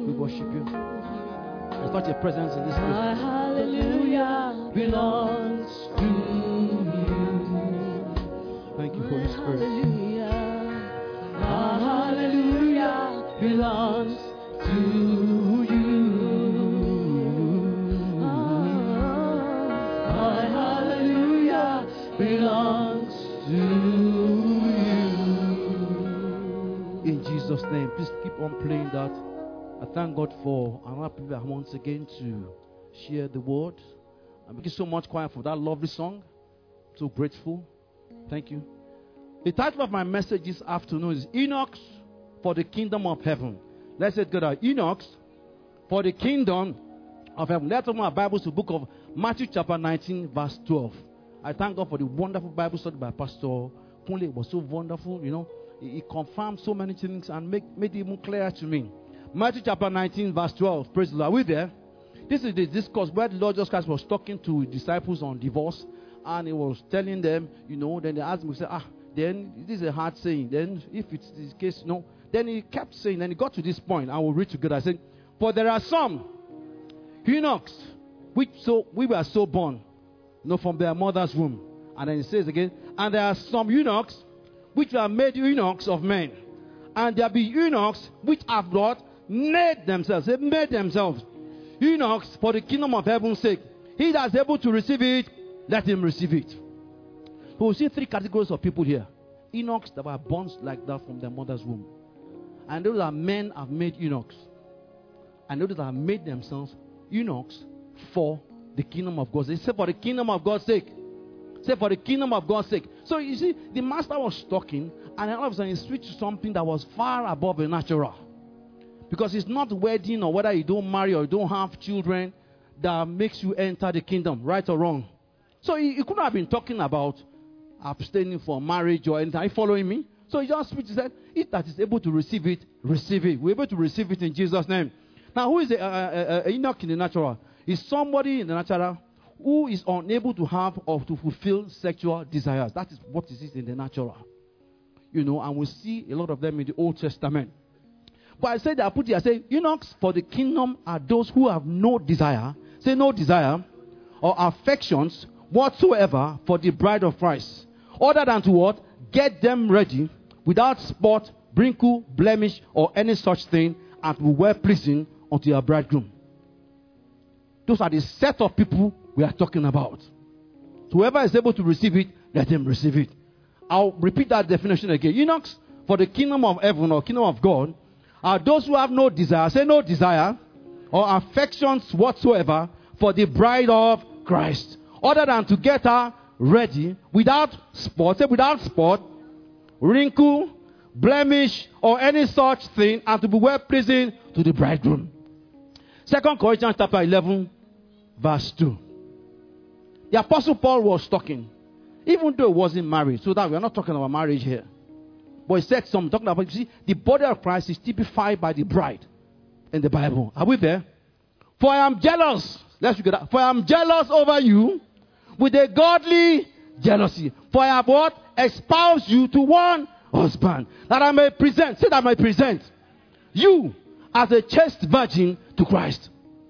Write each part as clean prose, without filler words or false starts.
We worship you. There's such a presence in this place. My hallelujah belongs to you. Thank you, Holy Spirit. Hallelujah. My hallelujah belongs to you. My hallelujah belongs to you. In Jesus' name, please keep on playing that. I thank God for another privilege once again to share the word. I'm making so much quiet for that lovely song. So grateful. Thank you. The title of my message this afternoon is Enoch for the Kingdom of Heaven. Let's say it together. Enoch for the Kingdom of Heaven. Let's open our Bibles to the book of Matthew chapter 19 verse 12. I thank God for the wonderful Bible study by Pastor Kunle. It was so wonderful, you know. He confirmed so many things and made it even clearer to me. Matthew chapter 19 verse 12. Praise the Lord. Are we there? This is the discourse where the Lord Jesus Christ was talking to disciples on divorce. And he was telling them, you know, then they asked me, then this is a hard saying. Then if it's the case, no. Then he kept saying, then he got to this point. I will read together. I said, for there are some eunuchs, we were so born, you know, from their mother's womb. And then he says again, and there are some eunuchs which were made eunuchs of men. And there be eunuchs which have not made themselves. They made themselves eunuchs for the kingdom of heaven's sake. He that is able to receive it, let him receive it. So we see three categories of people here. Eunuchs that were born like that from their mother's womb. And those are men have made eunuchs. And those that have made themselves eunuchs for the kingdom of God. They say for the kingdom of God's sake. Say for the kingdom of God's sake. So you see, the master was talking, and all of a sudden he switched to something that was far above the natural. Because it's not wedding or whether you don't marry or you don't have children that makes you enter the kingdom, right or wrong. So he couldn't have been talking about abstaining from marriage or anything. Are you following me? So he just switched and said, if that is able to receive it, receive it. We're able to receive it in Jesus' name. Now, who is a eunuch in the natural? Is somebody in the natural who is unable to have or to fulfill sexual desires. That is what it is in the natural. You know, and we see a lot of them in the Old Testament. But I said, I put here, I say, eunuchs for the kingdom are those who have no desire, say no desire, or affections whatsoever for the bride of Christ. Other than to what? Get them ready without spot, wrinkle, blemish, or any such thing, and will well pleasing unto your bridegroom. Those are the set of people we are talking about. So whoever is able to receive it, let him receive it. I'll repeat that definition again. Eunuchs for the kingdom of heaven or kingdom of God are those who have no desire, say no desire, or affections whatsoever for the bride of Christ. Other than to get her ready without spot, say without spot, wrinkle, blemish, or any such thing, and to be well pleasing to the bridegroom. 2 Corinthians chapter 11, verse 2. The Apostle Paul was talking, even though he wasn't married, so that we are not talking about marriage here. But he said something, talking about, you see, the body of Christ is typified by the bride in the Bible. Are we there? For I am jealous. Let's look at that. For I am jealous over you with a godly jealousy. For I have what? Espoused you to one husband, that I may present, say that I may present you as a chaste virgin to Christ.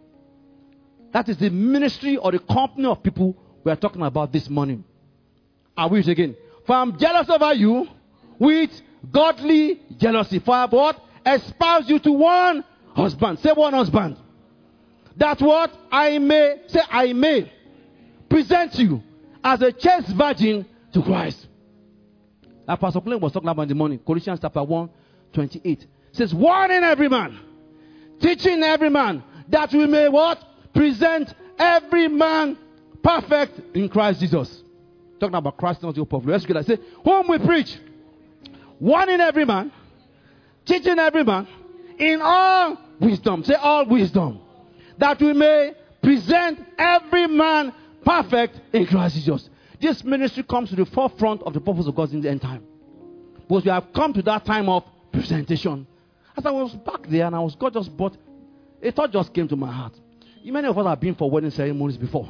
That is the ministry or the company of people we are talking about this morning. I wish again. For I am jealous over you with godly jealousy. For I have what? Espoused you to one husband. Say one husband. That what? I may, say I may present you as a chaste virgin to Christ. That Pastor Glenn was talking about in the morning. Colossians chapter 1, 28. Says, warning every man, teaching every man, that we may what? Present every man perfect in Christ Jesus. Talking about Christ, not the hope of glory. Let's get that. Say, whom we preach, warning every man, teaching every man in all wisdom. Say all wisdom. That we may present every man perfect in Christ Jesus. This ministry comes to the forefront of the purpose of God in the end time. Because we have come to that time of presentation. As I was back there and God just brought, a thought just came to my heart. Many of us have been for wedding ceremonies before.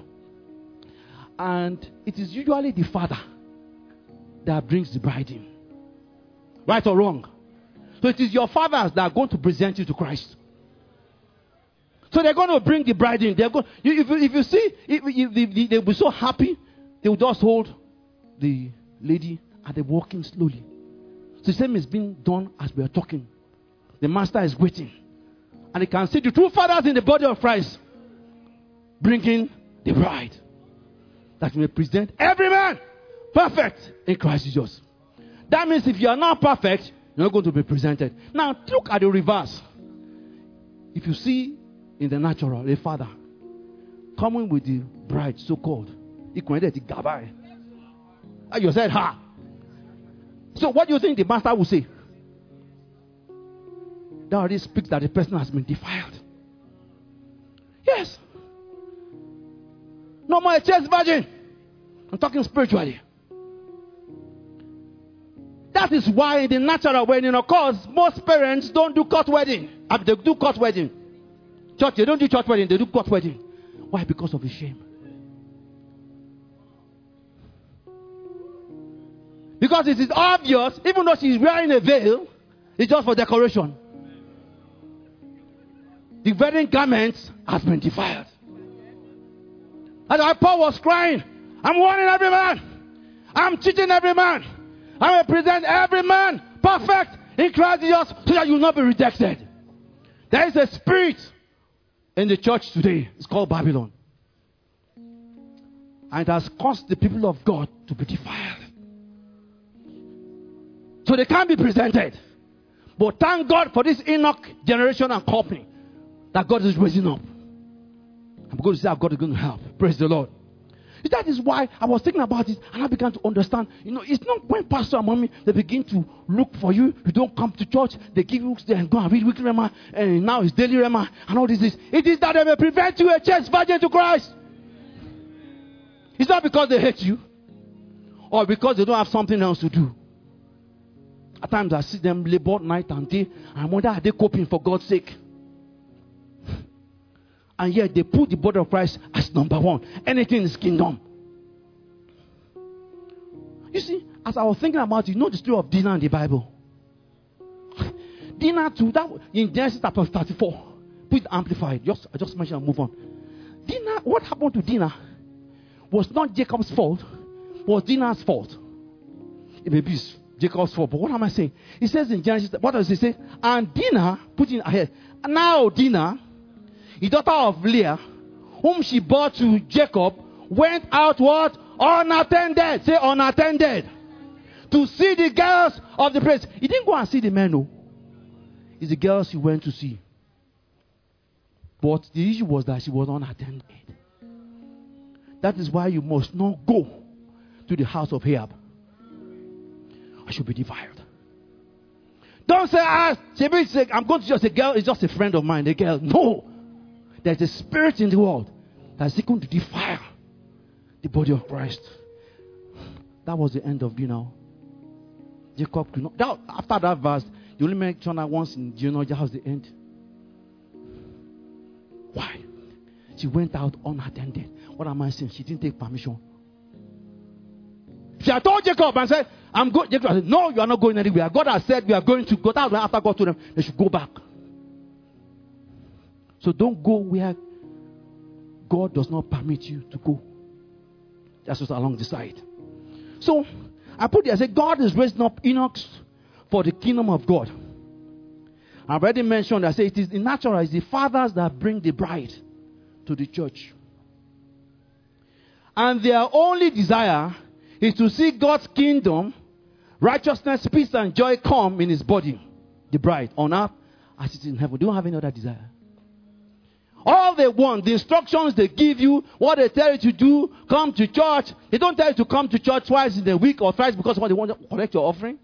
And it is usually the father that brings the bride in. Right or wrong? So it is your fathers that are going to present you to Christ. So they're going to bring the bride in. If you see, they'll be so happy, they will just hold the lady and they're walking slowly. So the same is being done as we are talking. The master is waiting. And they can see the two fathers in the body of Christ bringing the bride. That may present every man perfect in Christ Jesus. That means if you are not perfect, you're not going to be presented. Now look at the reverse. If you see in the natural, the father coming with the bride, so-called, he connected the gabai. And you said, ha. So what do you think the master will say? That already speaks that the person has been defiled. Yes. No more a chaste virgin. I'm talking spiritually. That is why in the natural wedding occurs, most parents don't do court wedding. They do court wedding. Church, they don't do church wedding, they do court wedding. Why? Because of the shame. Because it is obvious, even though she's wearing a veil, it's just for decoration. The wedding garments has been defiled. That's why Paul was crying. I'm warning every man. I'm teaching every man. I will present every man perfect in Christ Jesus so that you will not be rejected. There is a spirit in the church today. It's called Babylon. And it has caused the people of God to be defiled. So they can't be presented. But thank God for this Enoch generation and company that God is raising up. I'm going to say how God is going to help. Praise the Lord. That is why I was thinking about it and I began to understand. It's not when pastor and mommy, they begin to look for you. You don't come to church. They give you, they go and read weekly Rema. And now it's daily Rema and all this. It is that they may prevent you a chaste virgin to Christ. It's not because they hate you or because they don't have something else to do. At times I see them labor night and day. And I wonder, are they coping for God's sake? And yet they put the body of Christ as number one. Anything is kingdom. You see, as I was thinking about it, you know the story of Dinah in the Bible. Dinah too, that in Genesis chapter 34. Please amplify it. I just mentioned and move on. Dinah, what happened to Dinah was not Jacob's fault, was Dinah's fault. It may be Jacob's fault, but what am I saying? It says in Genesis, what does it say? And Dinah, put in ahead. Now Dinah, the daughter of Leah, whom she bore to Jacob, went out what? Unattended. Say unattended. To see the girls of the place. He didn't go and see the men, no. It's the girls he went to see. But the issue was that she was unattended. That is why you must not go to the house of Ahab. I should be defiled. Don't say, I'm going to just a girl, it's just a friend of mine, a girl. No. There's a spirit in the world that's seeking to defile the body of Christ. That was the end of Dinah. Jacob could not. After that verse, you only mention that once in genealogy. How's the end? Why? She went out unattended. What am I saying? She didn't take permission. She had told Jacob and said, I'm going. Jacob said, no, you are not going anywhere. God has said we are going to go. After God told them, they should go back. So don't go where God does not permit you to go. That's just along the side. So I put there, I said, God is raising up Enoch for the kingdom of God. I've already mentioned, I say it is the natural, it's the fathers that bring the bride to the church. And their only desire is to see God's kingdom, righteousness, peace, and joy come in his body, the bride, on earth as it is in heaven. They don't have any other desire. All they want, the instructions they give you, what they tell you to do, come to church. They don't tell you to come to church twice in a week or thrice because what they want to collect your offering.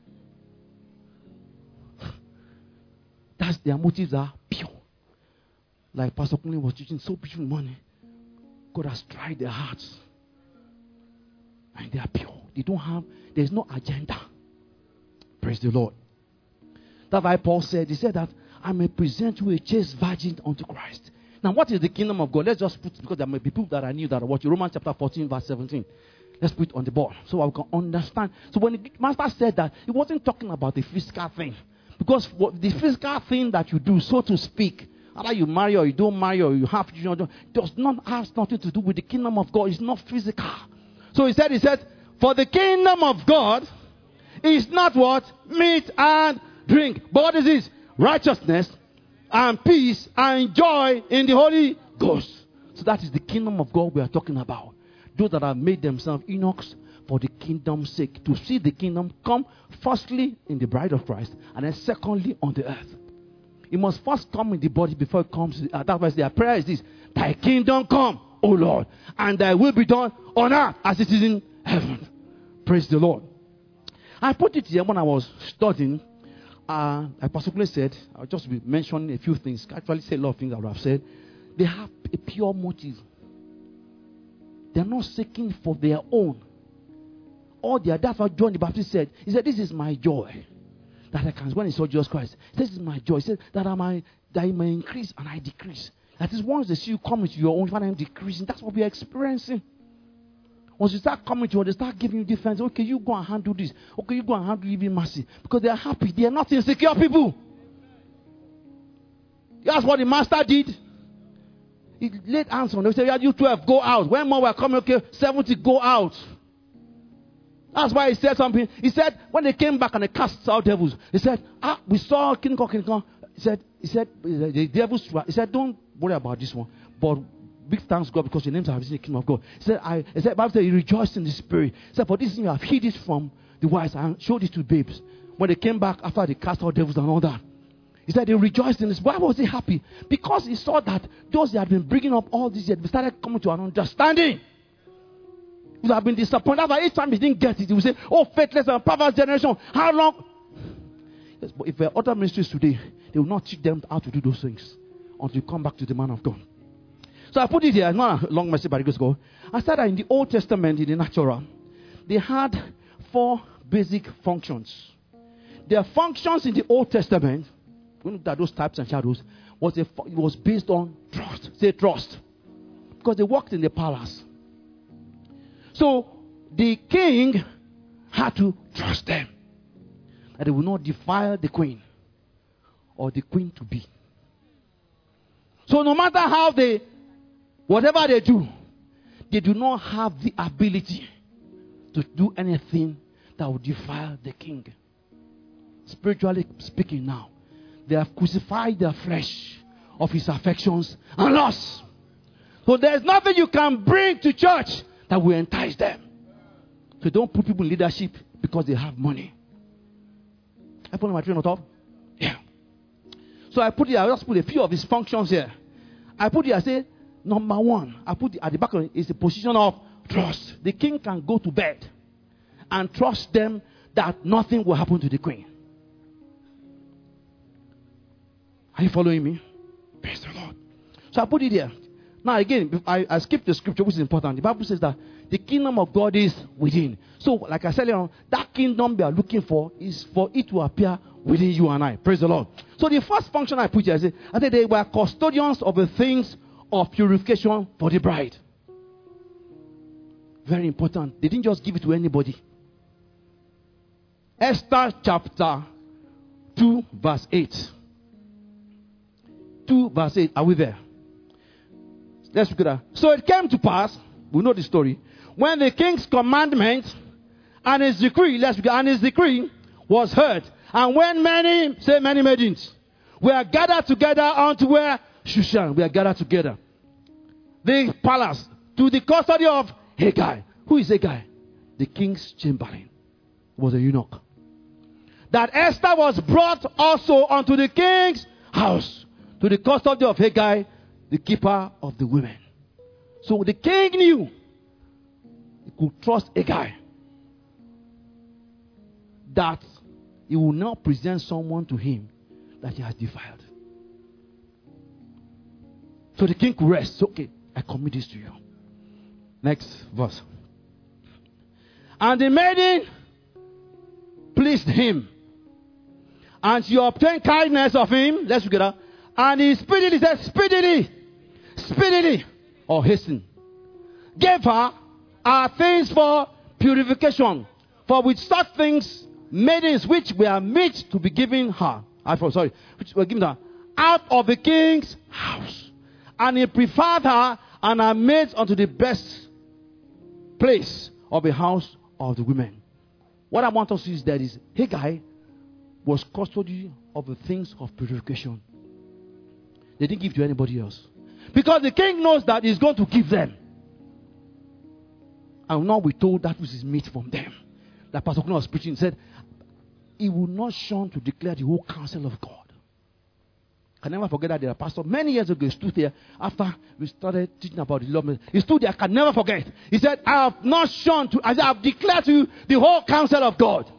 That's their motives are pure. Like Pastor Kunle was teaching so beautiful morning. God has tried their hearts. And they are pure. They don't have, there's no agenda. Praise the Lord. That's why Paul said, he said that I may present you a chaste virgin unto Christ. Now, what is the kingdom of God? Let's just put, because there may be people that are new that are watching. Romans chapter 14, verse 17. Let's put it on the board so we can understand. So when the master said that, he wasn't talking about the physical thing. Because the physical thing that you do, so to speak, Either you marry or you don't marry or you have children, does not have nothing to do with the kingdom of God. It's not physical. So he said, for the kingdom of God is not what? Meat and drink. But what is this? Righteousness and peace and joy in the Holy Ghost. So that is the kingdom of God we are talking about. Those that have made themselves eunuchs for the kingdom's sake. To see the kingdom come firstly in the bride of Christ and then secondly on the earth. It must first come in the body before it comes. That's why their prayer is this: thy kingdom come, O Lord, and thy will be done on earth as it is in heaven. Praise the Lord. I put it here when I was studying. I particularly said, I'll just be mentioning a few things. I actually say a lot of things I would have said. They have a pure motive. They're not seeking for their own. That's what John the Baptist said. He said, this is my joy. That I can, when he saw Jesus Christ, he said, this is my joy. He said, that I may increase and I decrease. That is, once they see you coming to your own, when I'm decreasing, that's what we are experiencing. Once you start coming to you, they start giving you defense. Okay, you go and handle this. Okay, you go and handle even mercy. Because they are happy. They are not insecure people. That's what the master did. He laid hands on them. He said, yeah, you 12, go out. When more were coming, okay, 70, go out. That's why he said something. He said, when they came back and they cast out devils, he said, we saw King Kong. He said, the devils, he said, don't worry about this one. But big thanks God because your names are in the kingdom of God. He said, Bible said, he rejoiced in the spirit. He said, for this thing you have hid it from the wise and showed it to babes. When they came back after they cast out devils and all that, he said they rejoiced in this. Why was he happy? Because he saw that those that had been bringing up all these years, they started coming to an understanding. He would have been disappointed. That's why each time he didn't get it, he would say, oh, faithless and perverse generation, how long? Yes, but if there are other ministries today, they will not teach them how to do those things until you come back to the man of God. So I put it here, not a long message, but it goes go. I said that in the Old Testament, in the natural, they had 4 basic functions. Their functions in the Old Testament, when we look at those types and shadows, it was based on trust. Say trust. Because they worked in the palace. So the king had to trust them. That they will not defile the queen or the queen to be. So no matter how whatever they do not have the ability to do anything that will defile the king. Spiritually speaking now, they have crucified their flesh of his affections and lusts. So there's nothing you can bring to church that will entice them. So don't put people in leadership because they have money. I put my train on top? Yeah. So I just put a few of his functions here. I put it, I say, number 1, I put it at the back of it, is the position of trust. The king can go to bed and trust them that nothing will happen to the queen. Are you following me? Praise the Lord. So I put it here. Now again, I skipped the scripture, which is important. The Bible says that the kingdom of God is within. So, like I said earlier on, that kingdom we are looking for is for it to appear within you and I. Praise the Lord. So the first function I put here, I said they were custodians of the things of purification for the bride. Very important. They didn't just give it to anybody. Esther chapter 2 verse 8. 2 verse 8. Are we there? Let's look at that. So it came to pass, we know the story, when the king's commandment and his decree, was heard, and when many maidens were gathered together unto where Shushan, we are gathered together, the palace, to the custody of Hegai. Who is Hegai? The king's chamberlain. Was a eunuch. That Esther was brought also unto the king's house, to the custody of Hegai, the keeper of the women. So the king knew he could trust Hegai, that he will not present someone to him that he has defiled. So the king could rest. So, okay, I commit this to you. Next verse. And the maiden pleased him, and she obtained kindness of him. Let's look at that. And he speedily said, speedily, or hasten, gave her things for purification. For with such things, maidens which were meet to be given her, which were given her, out of the king's house. And he preferred her and her maids unto the best place of the house of the women. What I want us to see is that Haggai was custody of the things of purification. They didn't give to anybody else. Because the king knows that he's going to give them. And now we told that which is meat from them. Like Pastor Kuno was preaching, said, he will not shun to declare the whole counsel of God. I can never forget that there. Pastor, many years ago, he stood there after we started teaching about the Lord. He stood there, I can never forget. He said, I have not shunned to, I have declared to you the whole counsel of God.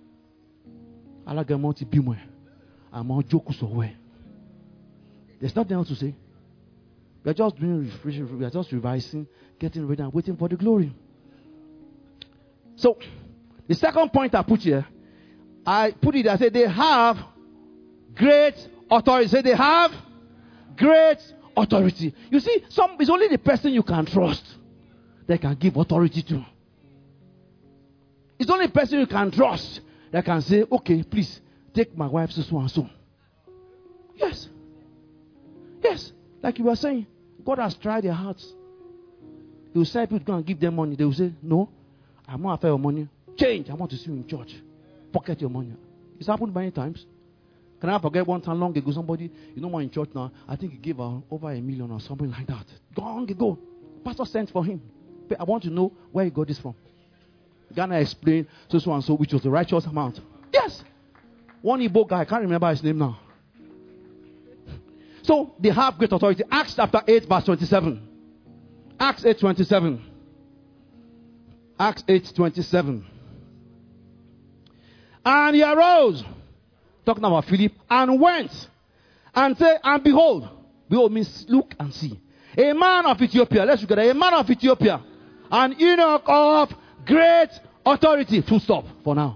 There's nothing else to say. We are just doing refreshing, we are just revising, getting ready and waiting for the glory. So, the second point I put here, I said they have great authority. Say they have great authority. You see, it's only the person you can trust that can give authority to. It's only the person you can trust that can say, okay, please take my wife so and so. Yes. Yes. Like you were saying, God has tried their hearts. He will say people to go and give them money. They will say, no, I'm not after your money. Change. I want to see you in church. Pocket your money. It's happened many times. Can I forget one time long ago, somebody, in church now, I think he gave over $1 million or something like that. Long ago. Pastor sent for him. I want to know where he got this from. Ghana explained so and so, which was the righteous amount. Yes. One Igbo guy, I can't remember his name now. So, they have great authority. Acts chapter 8, verse 27. Acts 8:27. Acts 8:27. And he arose, talking about Philip, and went, and said, and behold means look and see. A man of Ethiopia, let's look at it. A man of Ethiopia, an eunuch of great authority. Full stop for now.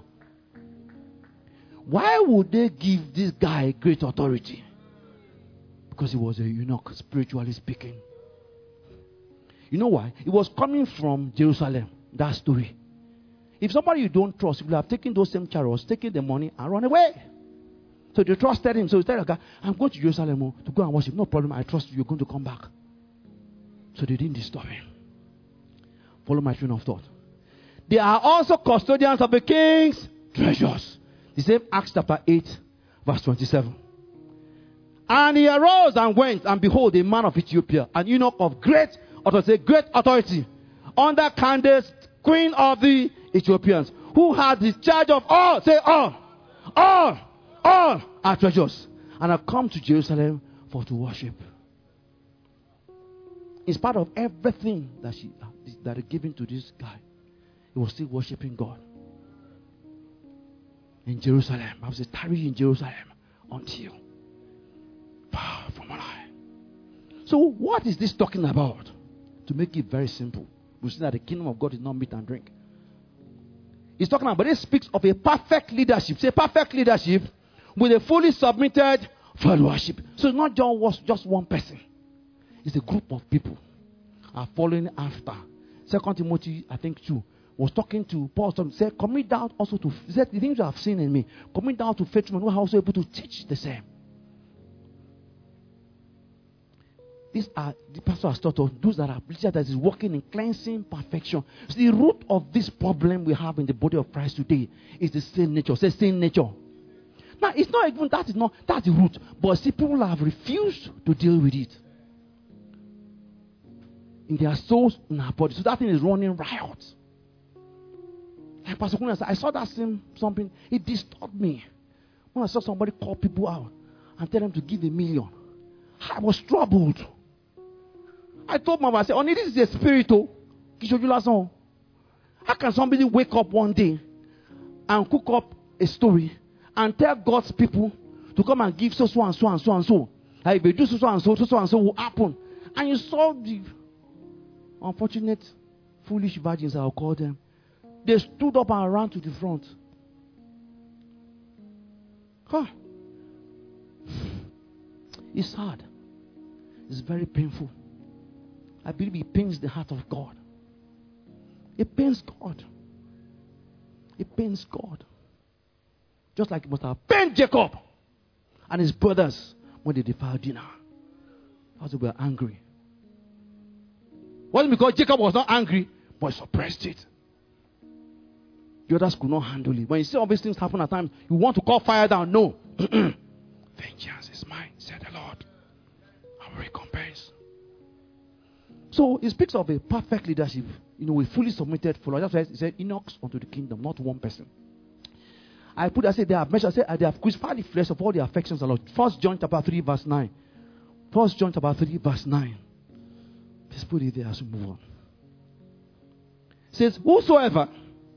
Why would they give this guy great authority? Because he was a eunuch, spiritually speaking. You know why? He was coming from Jerusalem. That story. If somebody you don't trust, you will have taken those same chariots, taken the money, and run away. So they trusted him. So he said, okay, I'm going to Jerusalem to go and worship. No problem. I trust you. You're going to come back. So they didn't disturb him. Follow my train of thought. They are also custodians of the king's treasures. The same Acts chapter 8, verse 27. And he arose and went, and behold, a man of Ethiopia, an eunuch of great authority, under Candace, queen of the Ethiopians, who had the charge of all, say all our treasures, and have come to Jerusalem to worship. In spite of everything that is given to this guy, he was still worshiping God. In Jerusalem, I was tarry in Jerusalem until far from alive. So what is this talking about? To make it very simple, we see that the kingdom of God is not meat and drink. He's talking about, but it speaks of a perfect leadership. Say perfect leadership with a fully submitted followership. So it's not just one person. It's a group of people are following after. 2 Timothy, I think 2, was talking to Paul. Said, commit down also to, said, the things you have seen in me, commit down to faithful men who are also able to teach the same. These are, the pastor has taught us, those that are preachers that is working in cleansing perfection. So the root of this problem we have in the body of Christ today is the sin nature. Say sin nature. Now, it's not even, that's the root. But see, people have refused to deal with it. In their souls, in our body. So that thing is running riot. Like Pastor Kuna said, I saw that same something. It disturbed me. When I saw somebody call people out and tell them to give $1 million. I was troubled. I told Mama, I said, only this is a spirit. How can somebody wake up one day and cook up a story and tell God's people to come and give so and so and so and so? Like if they do so and so will happen. And you saw the unfortunate, foolish virgins, I'll call them. They stood up and ran to the front. Huh. It's hard. It's very painful. I believe it pains the heart of God. It pains God. It pains God. Just like it must have pained Jacob and his brothers. when they defiled Dinah. That's why they were angry. It wasn't because Jacob was not angry, but he suppressed it. The others could not handle it. When you see all these things happen at times, you want to call fire down. No. Vengeance is mine, said the Lord. I will recompense. So it speaks of a perfect leadership. A fully submitted follower. That's why it said, Enoch unto the kingdom, not one person. I said they have crucified the flesh of all the affections of the Lord. 1 John chapter 3 verse 9. 1 John chapter 3 verse 9. Let's put it there as we move on. It says, whosoever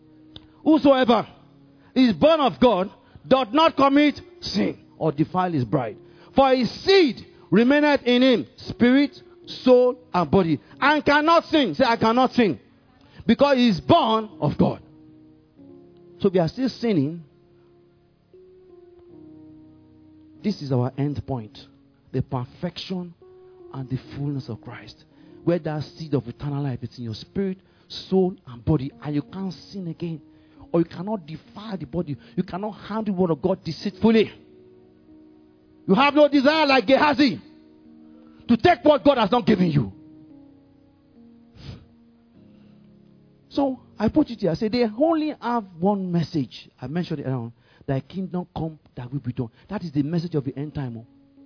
is born of God doth not commit sin or defile his bride. For his seed remaineth in him, spirit, soul, and body. And cannot sin. Say, I cannot sin. Because he is born of God. So we are still sinning. This is our end point. The perfection and the fullness of Christ. Where that seed of eternal life is in your spirit, soul, and body. And you can't sin again. Or you cannot defile the body. You cannot handle the word of God deceitfully. You have no desire like Gehazi to take what God has not given you. So I put it here. I said they only have one message. I mentioned it around. Thy kingdom come, that will be done. That is the message of the end time.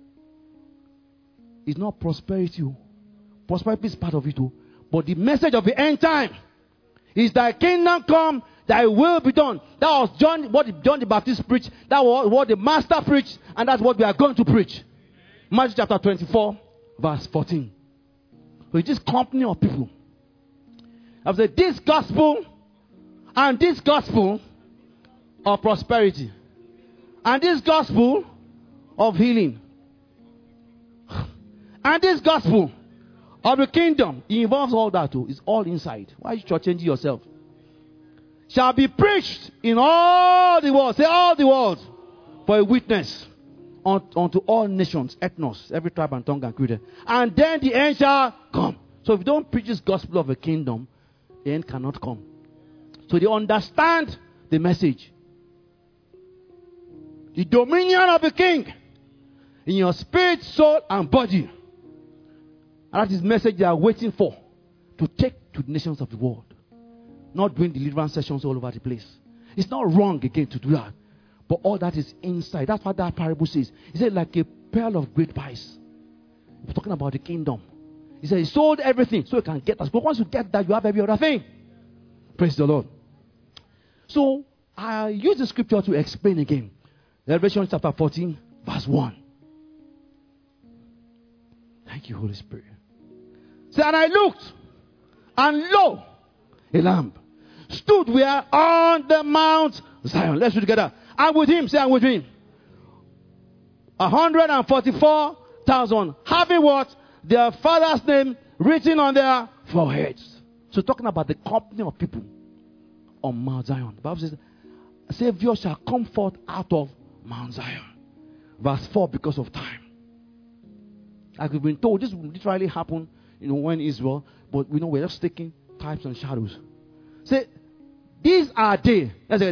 It's not prosperity. Prosperity is part of it. But the message of the end time is thy kingdom come, thy will be done. That was what John the Baptist preached. That was what the master preached. And that's what we are going to preach. Matthew chapter 24, verse 14. So it's this company of people. I've said this gospel and this gospel of prosperity and this gospel of healing and this gospel of the kingdom, it involves all that too. It's all inside. Why are you shortchanging yourself? Shall be preached in all the world. Say all the world. For a witness unto all nations, ethnos, every tribe and tongue and creed. And then the end shall come. So if you don't preach this gospel of the kingdom, the end cannot come. So they understand the message. The dominion of the king in your spirit, soul, and body. And that is the message they are waiting for to take to the nations of the world. Not doing deliverance sessions all over the place. It's not wrong again to do that. But all that is inside. That's what that parable says. He said like a pearl of great price. We're talking about the kingdom. He said he sold everything so you can get us. But once you get that, you have every other thing. Praise the Lord. So I use the scripture to explain again. Revelation chapter 14, verse 1. Thank you, Holy Spirit. So, and I looked, and lo, a lamb stood where on the Mount Zion. Let's read together. And with him, say, I'm with him. 144,000 having what? Their father's name written on their foreheads. So talking about the company of people on Mount Zion. The Bible says, Savior shall come forth out of Mount Zion. Verse 4, because of time. Like we've been told, this will literally happen, when Israel, but we're just taking types and shadows. Say, these are they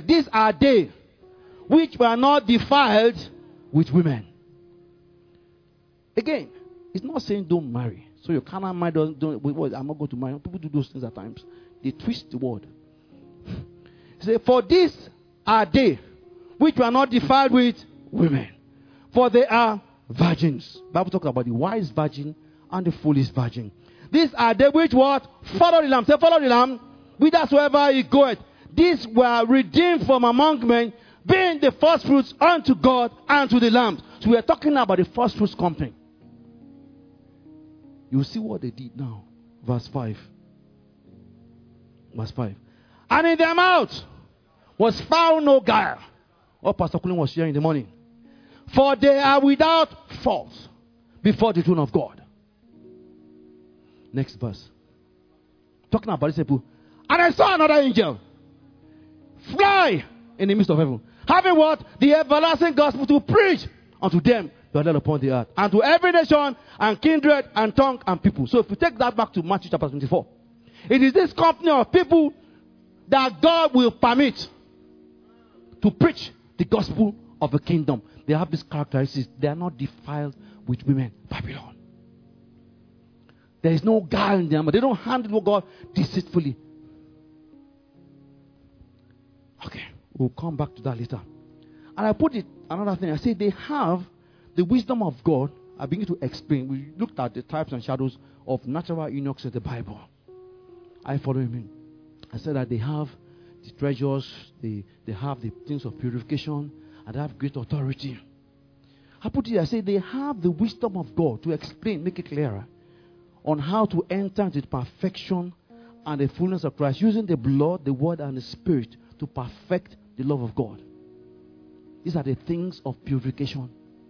which were not defiled with women. Again, it's not saying don't marry. So your carnal mind I'm not going to marry. People do those things at times. They twist the word. Say, for these are they which were not defiled with women. For they are virgins. The Bible talks about the wise virgin and the foolish virgin. These are they which what? Follow the Lamb. Say, follow the Lamb. Whithersoever he goeth. These were redeemed from among men, being the first fruits unto God and to the Lamb. So we are talking about the first fruits company. You see what they did now. Verse 5. Verse 5. And in their mouth was found no guile. What Pastor Cullen was sharing in the morning. For they are without fault before the throne of God. Next verse. Talking about this people. And I saw another angel fly in the midst of heaven, having what? The everlasting gospel to preach unto them that are led upon the earth, and to every nation and kindred and tongue and people. So if you take that back to Matthew chapter 24, it is this company of people that God will permit to preach the gospel of the kingdom. They have these characteristics. They are not defiled with women. Babylon. There is no guile in them, but they don't handle God deceitfully. Okay, we'll come back to that later. And I put it another thing. I say they have the wisdom of God. I begin to explain. We looked at the types and shadows of natural eunuchs in the Bible. I follow him. I said that they have the treasures, they have the things of purification, and they have great authority. I put it, I say they have the wisdom of God to explain, make it clearer, on how to enter into the perfection and the fullness of Christ, using the blood, the word, and the spirit to perfect the love of God. These are the things of purification.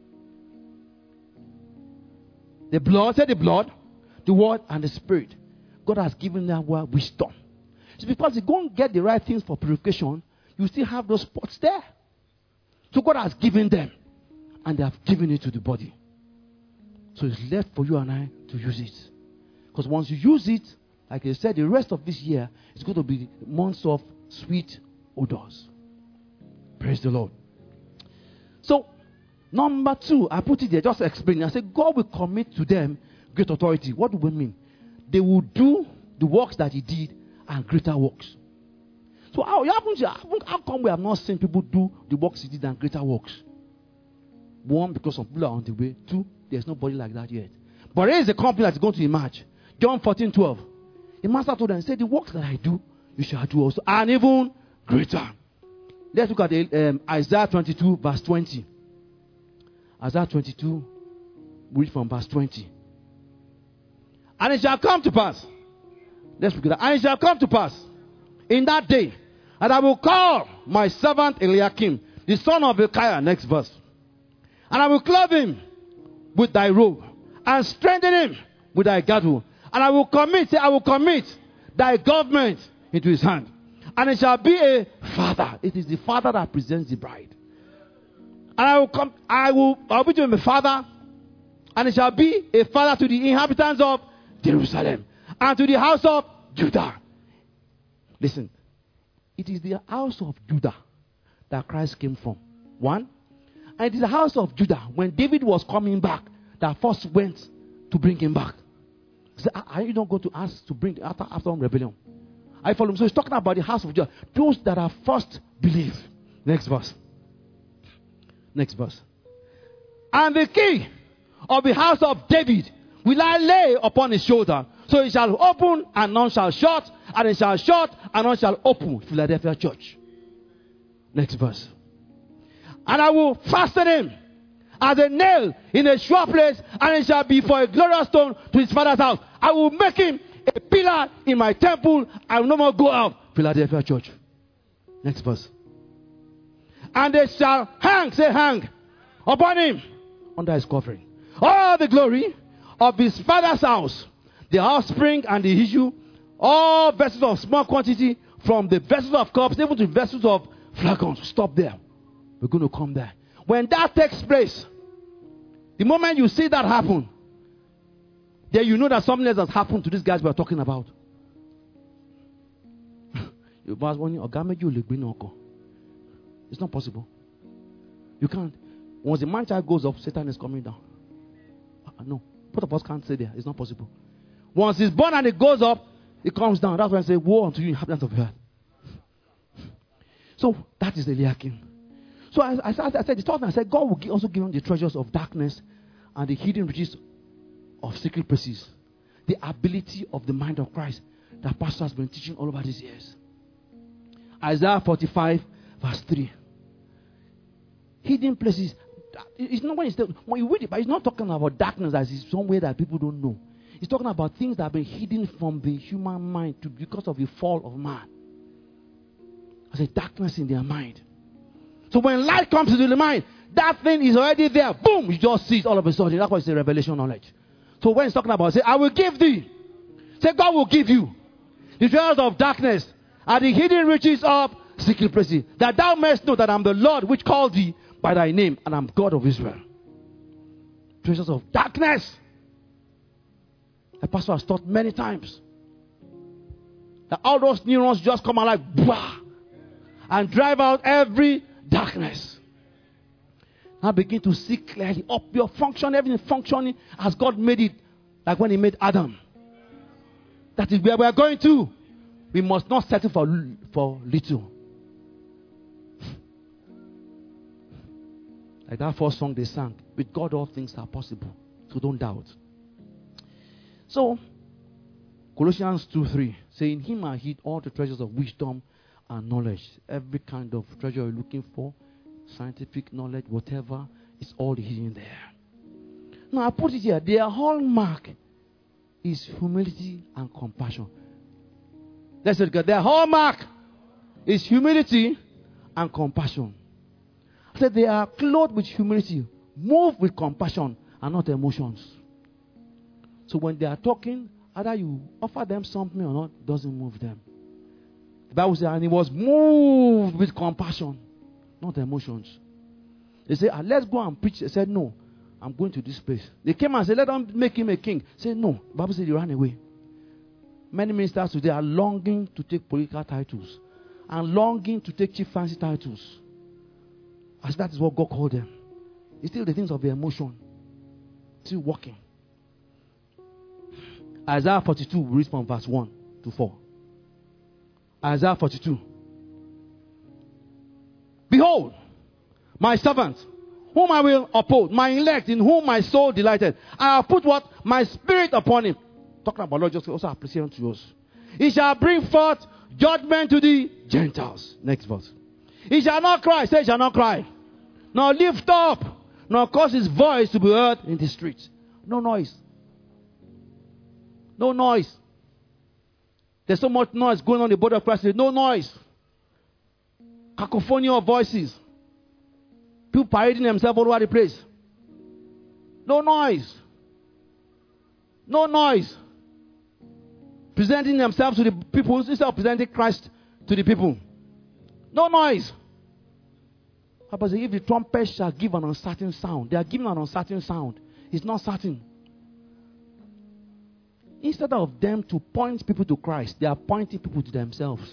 The blood, say the blood, the word, and the spirit. God has given them wisdom. So because you go and get the right things for purification, you still have those spots there. So God has given them, and they have given it to the body. So it's left for you and I to use it. Because once you use it, like I said, the rest of this year is going to be months of sweet odors. Praise the Lord. So, number 2, I put it there, just explaining. I said, God will commit to them great authority. What do we mean? They will do the works that He did and greater works. So, how come we have not seen people do the works He did and greater works? 1, because some people are on the way. 2, there's nobody like that yet. But there is a company that's going to emerge. John 14:12. The master told them, he said, the works that I do, you shall do also, and even greater. Let's look at Isaiah 22, verse 20. Isaiah 22, we read from verse 20. And it shall come to pass. Let's look at that. And it shall come to pass in that day, and I will call my servant Eliakim, the son of Hilkiah, next verse. And I will clothe him with thy robe, and strengthen him with thy girdle. And I will commit thy government into his hand. And it shall be a father. It is the father that presents the bride. And I will be to him a father, and it shall be a father to the inhabitants of Jerusalem and to the house of Judah. Listen, it is the house of Judah that Christ came from. 1. And it is the house of Judah, when David was coming back, that first went to bring him back. He said, are you not going to ask to bring after rebellion? I follow him. So he's talking about the house of Judah. Those that are first believe. Next verse. Next verse. And the key of the house of David will I lay upon his shoulder. So it shall open and none shall shut. And it shall shut and none shall open. Philadelphia Church. Next verse. And I will fasten him as a nail in a sure place, and it shall be for a glorious stone to his father's house. I will make him a pillar in my temple. I will no more go out. Philadelphia Church. Next verse. And they shall hang, say hang, upon him under his covering all the glory of his father's house, the offspring and the issue, all vessels of small quantity, from the vessels of cups even to the vessels of flagons. Stop there. We're going to come there. When that takes place, the moment you see that happen, then you know that something else has happened to these guys we're talking about. It's not possible. You can't. Once the man child goes up, Satan is coming down. No. Both of us can't say there. It's not possible. Once he's born and it goes up, it comes down. That's when I say, woe unto you, inhabitants of the earth. So that is Eliakim. So I said, the thought, I said, God will also give him the treasures of darkness and the hidden riches of secret places. The ability of the mind of Christ that Pastor has been teaching all over these years. Isaiah 45, verse 3. Hidden places. It's not when you read it, but it's not talking about darkness as is somewhere that people don't know. It's talking about things that have been hidden from the human mind because of the fall of man. I said darkness in their mind. So when light comes into the mind, that thing is already there. Boom! You just see it all of a sudden. That's why it's a revelation knowledge. So when it's talking about, say, I will give thee. Say, God will give you the treasures of darkness and the hidden riches of secret places, that thou mayest know that I am the Lord which called thee by thy name, and I am God of Israel. Treasures of darkness. The pastor has taught many times that all those neurons just come alive, blah, and drive out every darkness. Now begin to see clearly. Up your function, everything functioning as God made it. Like when He made Adam. That is where we are going to. We must not settle for little. Like that first song they sang. With God all things are possible. So don't doubt. So, Colossians 2:3. Say, in Him are hid all the treasures of wisdom and knowledge. Every kind of treasure you're looking for. Scientific knowledge, whatever. It's all hidden there. Now I put it here. Their hallmark is humility and compassion. Let's look at their hallmark is humility and compassion. I said they are clothed with humility, moved with compassion and not emotions. So when they are talking, either you offer them something or not, it doesn't move them. The Bible says, and he was moved with compassion, not emotions. They said, let's go and preach. They said, no, I'm going to this place. They came and said, let them make him a king. Say, no. The Bible said he ran away. Many ministers today are longing to take political titles and longing to take cheap fancy titles. As that is what God called them. It's still the things of the emotion. Still working. Isaiah 42, we read from verse 1 to 4. Isaiah 42. Behold, my servant, whom I will uphold, my elect, in whom my soul delighted. I have put what? My spirit upon him. Talking about Lord, just also appreciation to us. He shall bring forth judgment to the Gentiles. Next verse. He shall not cry, say, he shall not cry. Nor lift up, nor cause his voice to be heard in the streets. No noise. No noise. There's so much noise going on in the body of Christ. No noise. Cacophony of voices. People parading themselves all over the place. No noise. No noise. Presenting themselves to the people instead of presenting Christ to the people. No noise. But if the trumpet shall give an uncertain sound, they are giving an uncertain sound. It's not certain. Instead of them to point people to Christ, they are pointing people to themselves.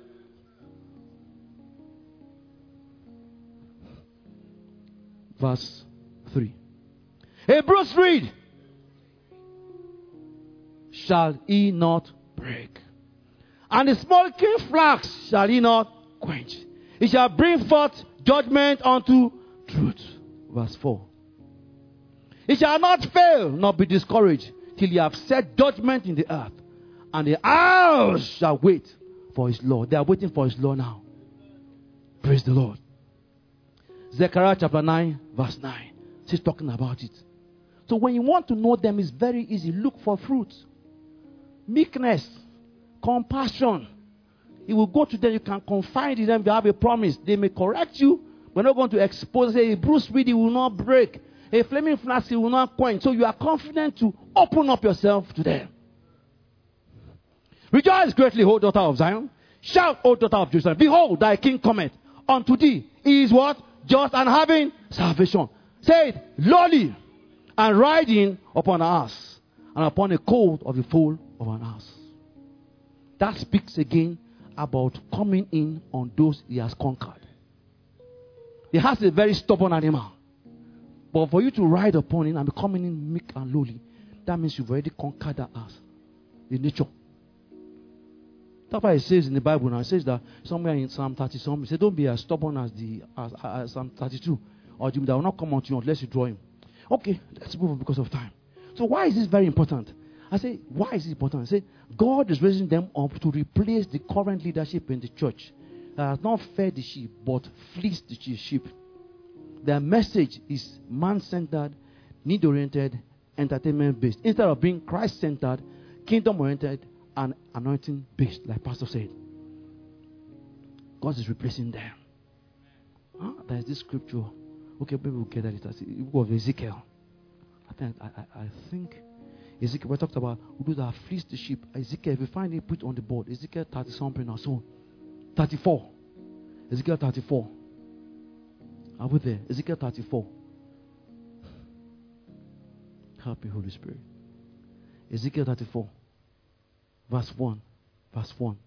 Verse 3. A bruised reed shall he not break, and the smoking flax shall he not quench. He shall bring forth judgment unto truth. Verse 4. He shall not fail, nor be discouraged, till he have set judgment in the earth, and the house shall wait for his law. They are waiting for his law now. Praise the Lord. Zechariah chapter 9, verse 9. She's talking about it. So when you want to know them, it's very easy. Look for fruits. Meekness. Compassion. It will go to them. You can confide in them. They have a promise. They may correct you. We're not going to expose. Say, a bruised reed will not break. A flaming flask will not quench. So you are confident to open up yourself to them. Rejoice greatly, O daughter of Zion. Shout, O daughter of Jerusalem. Behold, thy king cometh unto thee. He is what? Just and having salvation. Say it, lowly, and riding upon an ass, and upon a colt of the foal of an ass. That speaks again about coming in on those he has conquered. He has a very stubborn animal. But for you to ride upon him and be coming in meek and lowly, that means you've already conquered that ass. The nature. That's why it says in the Bible now. It says that somewhere in Psalm 30 something. It says, don't be as stubborn as Psalm 32. Or Jim, that will not come unto you unless you draw him. Okay, let's move on because of time. So why is this very important? I say, why is it important? I say, God is raising them up to replace the current leadership in the church that has not fed the sheep, but fleeced the sheep. Their message is man-centered, need-oriented, entertainment-based. Instead of being Christ-centered, kingdom-oriented, and anointing-based, like Pastor said. God is replacing them. There is this scripture. Okay, maybe we'll get that later. It's the book of Ezekiel. I think Ezekiel, we talked about who that fleeced the sheep. Ezekiel, if you find it, put on the board. Ezekiel 30 something or so. 34. Ezekiel 34. Are we there? Ezekiel 34. Help me, Holy Spirit. Ezekiel 34. Verse 1. Verse 1.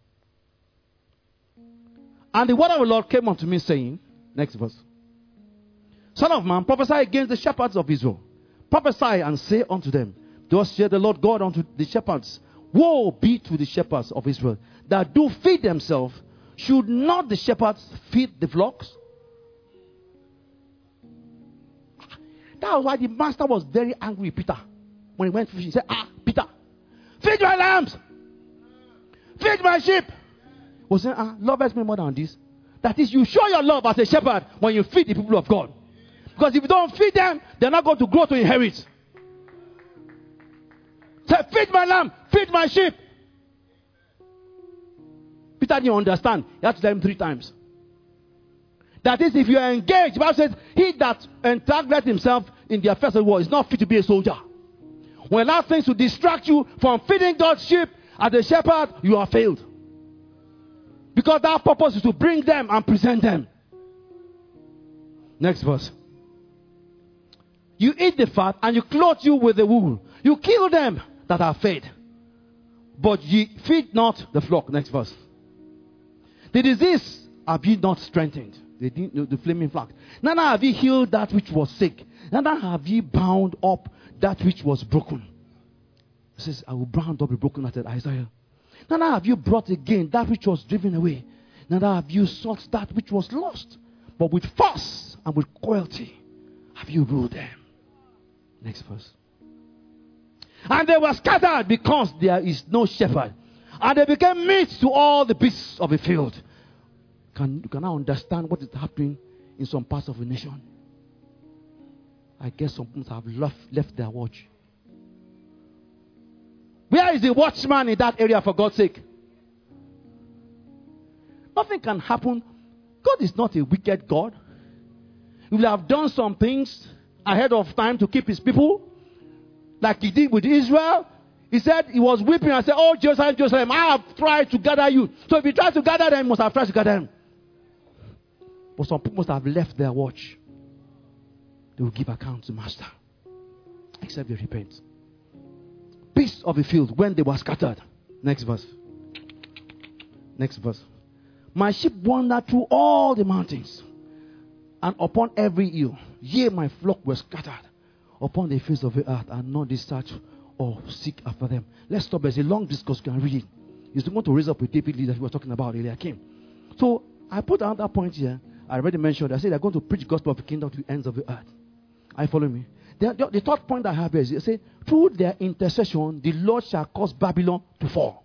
And the word of the Lord came unto me, saying, next verse. Son of man, prophesy against the shepherds of Israel. Prophesy and say unto them, thus saith the Lord God unto the shepherds, woe be to the shepherds of Israel that do feed themselves. Should not the shepherds feed the flocks? That was why the master was very angry with Peter. When he went fishing, he said, Peter, feed my lambs. Feed my sheep. He was saying, lovest me more than this. That is, you show your love as a shepherd when you feed the people of God. Because if you don't feed them, they're not going to grow to inherit. Say, feed my lamb, feed my sheep. Peter didn't understand. He had to tell him 3 times. That is, if you are engaged, the Bible says, he that entangled himself in the affairs of the world is not fit to be a soldier. When allow things to distract you from feeding God's sheep as a shepherd, you are failed. Because that purpose is to bring them and present them. Next verse. You eat the fat and you clothe you with the wool. You kill them that are fed, but ye feed not the flock. Next verse. The disease have ye not strengthened. The flaming flax. Neither have ye healed that which was sick. Neither have ye bound up that which was broken. It says, I will bound up the broken hearted, Isaiah. Neither have you brought again that which was driven away. Neither have you sought that which was lost. But with force and with cruelty have you ruled them. Next verse. And they were scattered because there is no shepherd. And they became meat to all the beasts of the field. You can now understand what is happening in some parts of the nation. I guess some people have left their watch. Where is the watchman in that area, for God's sake? Nothing can happen. God is not a wicked God. He will have done some things ahead of time to keep his people, like he did with Israel. He said he was weeping and said, oh, Jerusalem, Jerusalem, I have tried to gather you. So if he tried to gather them, he must have tried to gather them. But some people must have left their watch. They will give account to Master, except they repent. Beasts of the field, when they were scattered. Next verse. Next verse. My sheep wandered through all the mountains, and upon every hill. Yea, my flock were scattered upon the face of the earth, and none did search or seek after them. Let's stop. There's a long discourse. You can read it. He's going to raise up with David Lee that we were talking about earlier. Came. So I put another point here. I already mentioned. I said they're going to preach the gospel of the kingdom to the ends of the earth. Are you following me? The third point I have is, they say, through their intercession, the Lord shall cause Babylon to fall.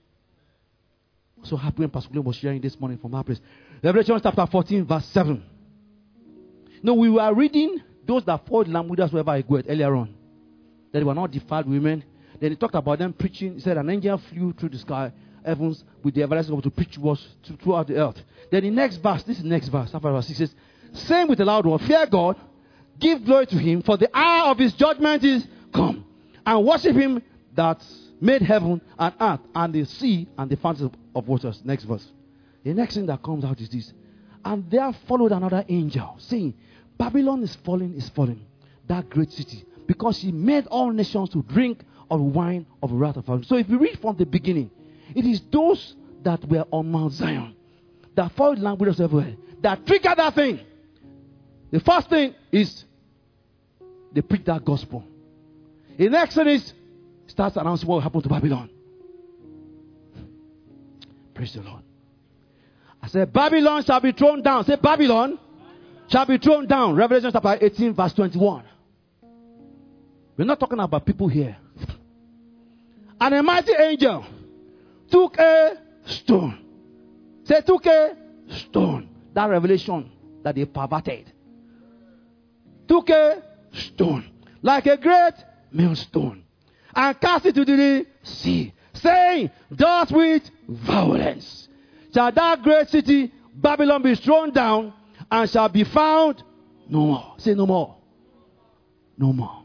So happy when Pastor Glenn was sharing this morning from our place. Revelation chapter 14, verse 7. No, we were reading those that fought lamb with us wherever I go earlier on. That they were not defiled women. Then he talked about them preaching. He said an angel flew through the sky, heavens, with the everlasting gospel to preach was throughout the earth. Then the next verse, this is the next verse, after verse 6 says, saying with a loud word, fear God, give glory to him, for the hour of his judgment is come. And worship him that made heaven and earth and the sea and the fountains of waters. Next verse. The next thing that comes out is this. And there followed another angel, saying, Babylon is falling, that great city, because she made all nations to drink of wine of the wrath of God. So if you read from the beginning, it is those that were on Mount Zion, that followed languages everywhere, that triggered that thing. The first thing is they preach that gospel. In Exodus, starts announcing what will happen to Babylon. Praise the Lord. I said, Babylon shall be thrown down. Say, Babylon shall be thrown down. Revelation chapter 18, verse 21. We're not talking about people here. And a mighty angel took a stone. Say, took a stone. That revelation that they perverted. Took a stone, like a great millstone, and cast it into the sea, saying, thus with violence shall that great city Babylon be thrown down, and shall be found no more. Say no more. No more.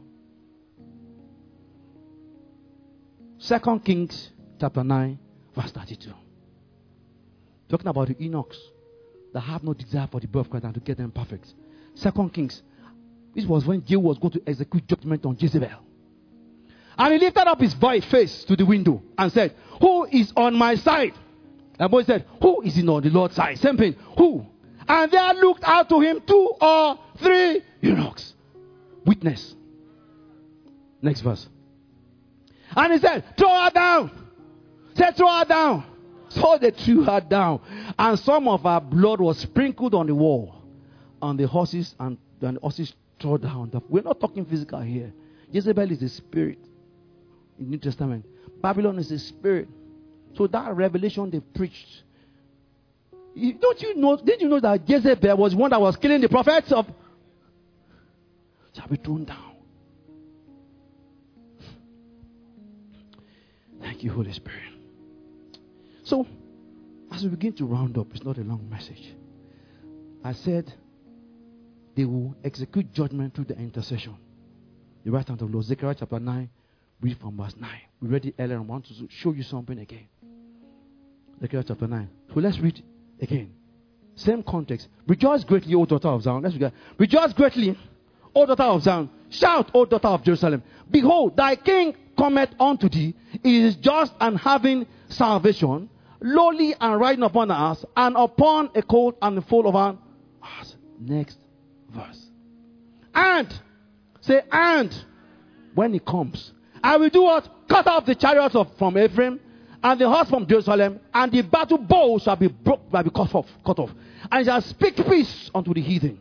2 Kings chapter 9, verse 32. Talking about the Enochs that have no desire for the birth of Christ and to get them perfect. 2 Kings. This was when Jehu was going to execute judgment on Jezebel. And he lifted up his face to the window and said, who is on my side? And boy said, who is on the Lord's side? Same thing. Who? And there looked out to him 2 or 3 eunuchs. Witness. Next verse. And he said, throw her down. Said, throw her down. So they threw her down. And some of her blood was sprinkled on the wall. On the horses, and the horses threw down. We're not talking physical here. Jezebel is a spirit in the New Testament. Babylon is a spirit. So that revelation they preached. Didn't you know that Jezebel was one that was killing the prophets of? Shall be thrown down. Thank you, Holy Spirit. So, as we begin to round up, it's not a long message. I said they will execute judgment through the intercession. The right hand of the Lord. Zechariah chapter 9, read from verse 9. We read it earlier and want to show you something again. Zechariah chapter 9. So let's read again. Same context. Rejoice greatly, O daughter of Zion. Let's read. Rejoice greatly, O daughter of Zion. Shout, O daughter of Jerusalem. Behold, thy king cometh unto thee. He is just and having salvation, lowly and riding upon an ass, and upon a colt and the foal of an ass. Next verse. And, say, and, when he comes, I will do what? Cut off the chariots from Ephraim, and the horse from Jerusalem, and the battle bow shall be cut off. And he shall speak peace unto the heathen.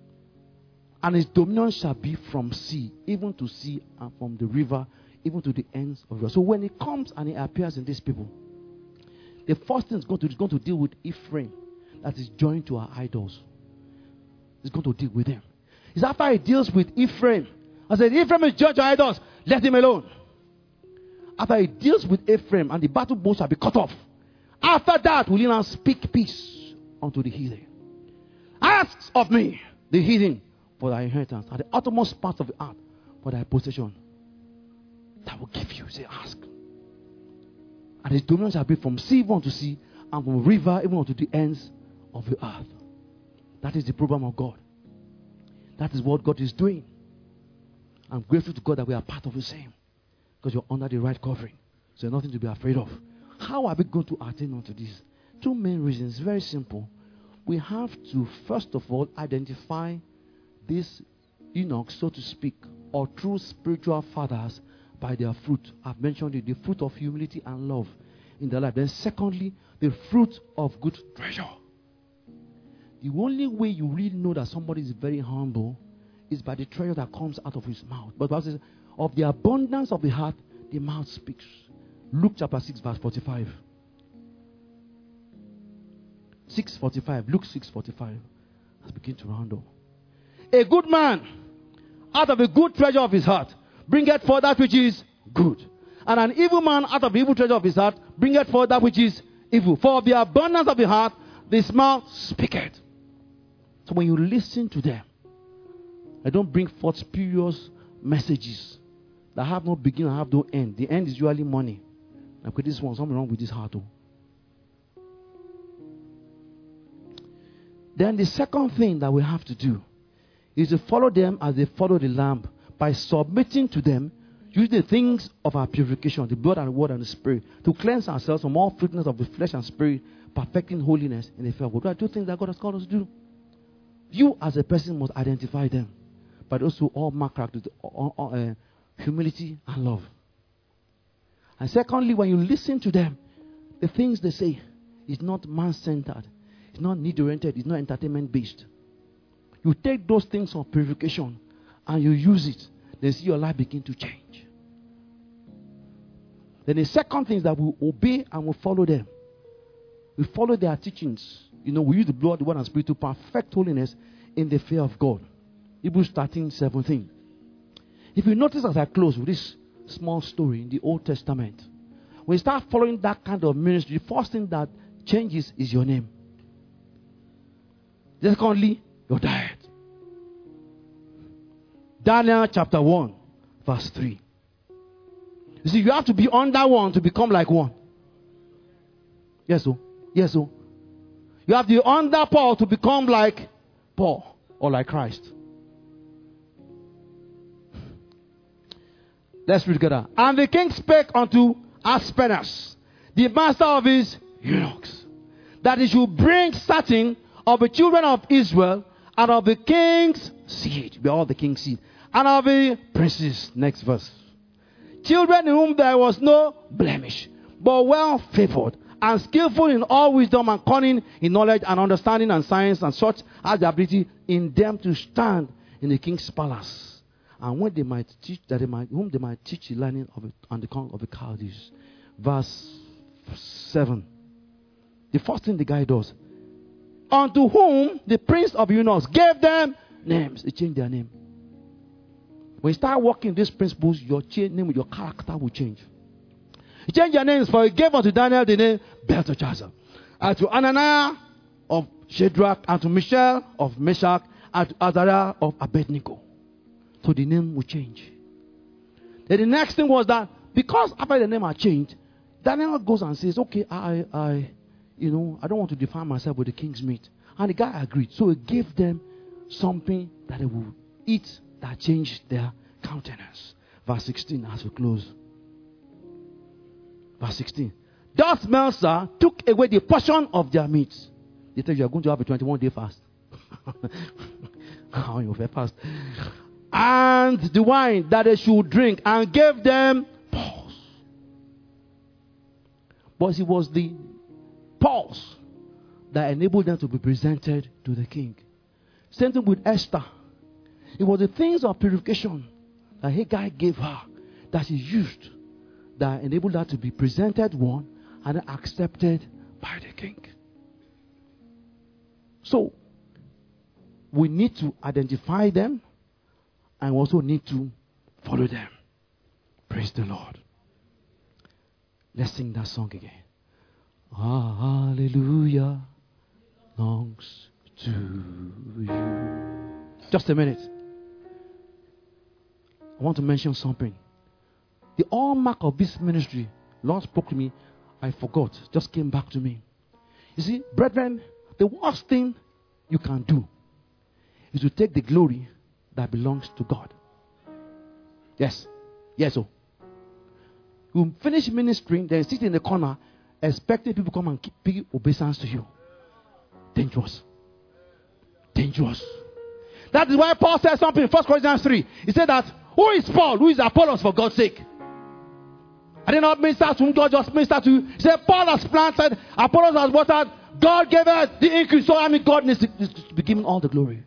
And his dominion shall be from sea, even to sea, and from the river, even to the ends of the earth. So when he comes and he appears in these people, the first thing is going to deal with Ephraim, that is joined to our idols. He's going to deal with them. It's after he deals with Ephraim. I said, Ephraim is joined to idols. Let him alone. After he deals with Ephraim and the battle bow shall be cut off. After that, will he now speak peace unto the heathen. Ask of me, the heathen, for thy inheritance, at the uttermost part of the earth, for thy possession. That will give you. Say, ask. And his dominion shall be from sea even unto sea, and from river even unto the ends of the earth. That is the program of God. That is what God is doing. I'm grateful to God that we are part of the same. Because you're under the right covering. So there's nothing to be afraid of. How are we going to attain unto this? Two main reasons. Very simple. We have to, first of all, identify these eunuchs, so to speak, or true spiritual fathers by their fruit. I've mentioned it, the fruit of humility and love in their life. Then secondly, the fruit of good treasure. The only way you really know that somebody is very humble is by the treasure that comes out of his mouth. But the Bible says, of the abundance of the heart, the mouth speaks. Luke chapter 6, verse 45. 6:45. Luke 6:45. Let's begin to round up. A good man, out of the good treasure of his heart, bringeth forth that which is good. And an evil man, out of the evil treasure of his heart, bringeth forth that which is evil. For of the abundance of the heart, this mouth speaketh. So when you listen to them, I don't bring forth spurious messages that have no beginning and have no end. The end is usually money. Okay, this one, something wrong with this heart. Then the second thing that we have to do is to follow them as they follow the Lamb by submitting to them, use the things of our purification, the blood and the word and the spirit, to cleanse ourselves from all filthiness of the flesh and spirit, perfecting holiness in the fear of God. There are two things that God has called us to do. You as a person must identify them, but also all mark character, humility and love. And secondly, when you listen to them, the things they say is not man-centered, it's not need-oriented, it's not entertainment-based. You take those things of purification and you use it, then see your life begin to change. Then the second thing is that we obey and we follow them. We follow their teachings. We use the blood, the word and spirit to perfect holiness in the fear of God. Hebrews 13:17. If you notice as I close with this small story in the Old Testament, when you start following that kind of ministry, the first thing that changes is your name. Secondly, your diet. Daniel chapter 1, verse 3. You see, you have to be under one to become like one. Yes, so. Yes, so. You have to be under Paul to become like Paul or like Christ. Let's read together. And the king spake unto Aspenaz, the master of his eunuchs, that he should bring certain of the children of Israel and of the king's seed. We are all the king's seed. And of the princes. Next verse. Children in whom there was no blemish, but well favored, and skillful in all wisdom and cunning in knowledge and understanding and science, and such as the ability in them to stand in the king's palace. And when they might teach, whom they might teach the learning of it, and the tongue of the Chaldees. Verse 7. The first thing the guy does. Unto whom the prince of eunuchs gave them names. They changed their name. When you start working these principles, your name, your character will change. He changed their names, for he gave unto Daniel the name Belteshazzar, and to Ananiah of Shadrach, and to Mishael of Meshach, and to Azariah of Abednego. So the name will change. Then the next thing was that because after the name had changed, Daniel goes and says, okay, I don't want to define myself with the king's meat. And the guy agreed. So he gave them something that they would eat that changed their countenance. Verse 16 as we close. Verse 16. Thus Melzar took away the portion of their meat. They tell you are going to have a 21-day fast. How you fast? And the wine that they should drink, and gave them pause. But it was the pause that enabled them to be presented to the king. Same thing with Esther. It was the things of purification that Haggai gave her that she used that enabled her to be presented one and accepted by the king. So, we need to identify them and we also need to follow them. Praise the Lord. Let's sing that song again. Hallelujah belongs to you. Just a minute. I want to mention something. The hallmark of this ministry, Lord spoke to me, I forgot, just came back to me. You see, brethren, the worst thing you can do is to take the glory that belongs to God. Yes. Yes, so. You finish ministering, then sit in the corner, expecting people to come and pay obeisance to you. Dangerous. Dangerous. That is why Paul said something in 1 Corinthians 3. He said that, who is Paul? Who is Apollos for God's sake? I did not minister to whom God just ministered to. He said, Paul has planted, Apollos has watered, God gave us the increase. So God needs to be given all the glory.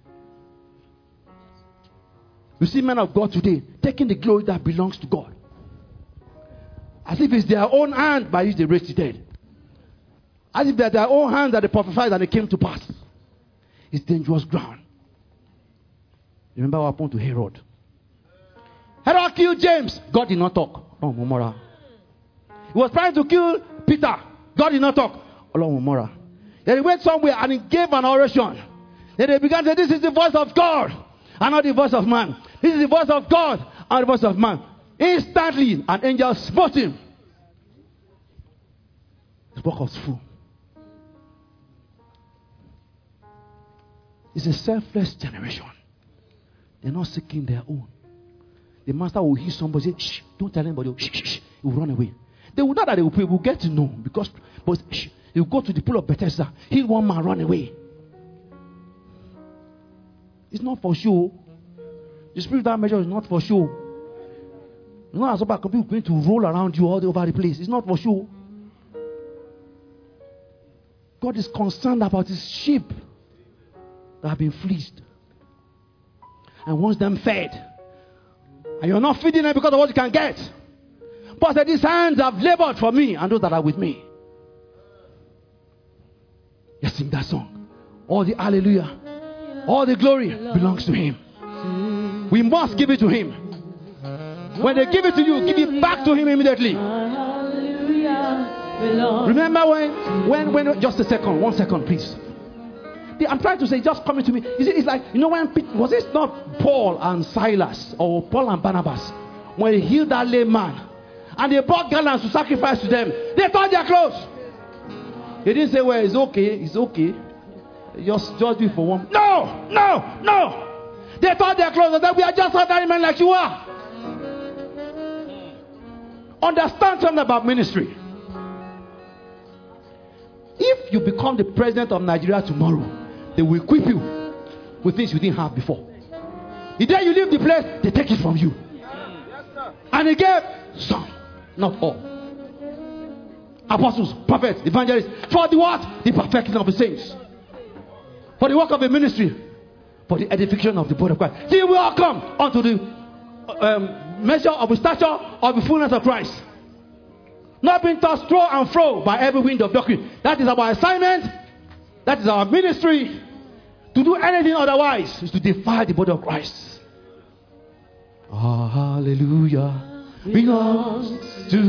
You see men of God today taking the glory that belongs to God. As if it's their own hand by which they raised the dead. As if they're their own hand that they prophesied and it came to pass. It's dangerous ground. Remember what happened to Herod? Herod killed James. God did not talk. Oh, Momora. He was trying to kill Peter. God did not talk. Oh, Momora. Then he went somewhere and he gave an oration. Then they began to say, this is the voice of God and not the voice of man. This is the voice of God and the voice of man. Instantly, an angel smote him. His work was full. It's a selfless generation. They're not seeking their own. The master will hear somebody say, shh, don't tell anybody. Shh, shh, shh. He will run away. They will not that they will pray. We will get to know. Because but shh, they will go to the pool of Bethesda. Heal one man, run away. It's not for show. The spirit of that measure is not for show. It's not as if people going to roll around you all over the place. It's not for show. God is concerned about his sheep that have been fleeced and wants them fed. And you're not feeding them because of what you can get. Paul said, these hands have labored for me and those that are with me. Let's sing that song. All the hallelujah, all the glory belongs to him. We must give it to him. When they give it to you, give it back to him immediately. Remember when just a second, 1 second, please. I'm trying to say, just coming to me. You see, it's like, you know, when was it not Paul and Silas or Paul and Barnabas when they healed that lame man and they brought garlands to sacrifice to them? They tore their clothes. They didn't say, well, it's okay. Just do it for one. No. They tore their clothes and said, we are just ordinary men like you are. Understand something about ministry. If you become the president of Nigeria tomorrow, they will equip you with things you didn't have before. The day you leave the place, they take it from you. And he gave some, not all. Apostles, prophets, evangelists, for the what? The perfecting of the saints. For the work of the ministry. For the edification of the body of Christ. Till we all come unto the measure of the stature of the fullness of Christ. Not being tossed to and fro by every wind of doctrine. That is our assignment. That is our ministry. To do anything otherwise is to defy the body of Christ. Hallelujah belongs to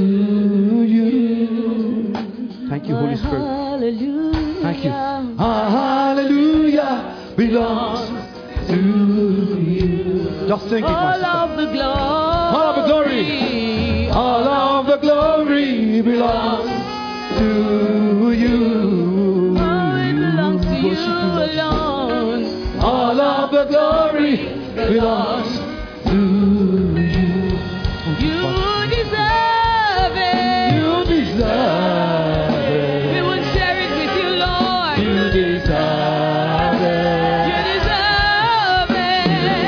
you. Thank you, Holy Spirit. Thank you. Hallelujah belongs to you. Just sing it, my sister. All of the glory. All of the glory. All of the glory belongs to you. Oh, it belongs to you alone. All of the glory belongs to you. You deserve it. You deserve it. We will share it with you, Lord. You deserve it. You deserve it.